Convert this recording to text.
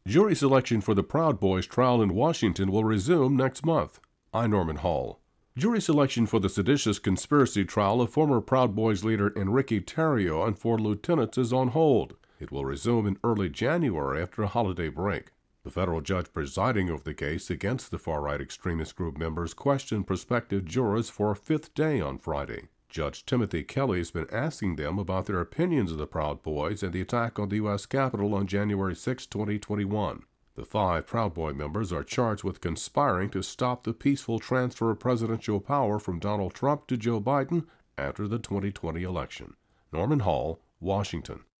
Jury selection for the Proud Boys trial in Washington will resume next month. I'm Norman Hall. Jury selection for the seditious conspiracy trial of former Proud Boys leader Enrique Tarrio and 4 lieutenants is on hold. It will resume in early January after a holiday break. The federal judge presiding over the case against the far-right extremist group members questioned prospective jurors for a 5th day on Friday. Judge Timothy Kelly has been asking them about their opinions of the Proud Boys and the attack on the U.S. Capitol on January 6, 2021. The 5 Proud Boy members are charged with conspiring to stop the peaceful transfer of presidential power from Donald Trump to Joe Biden after the 2020 election. Norman Hall, Washington.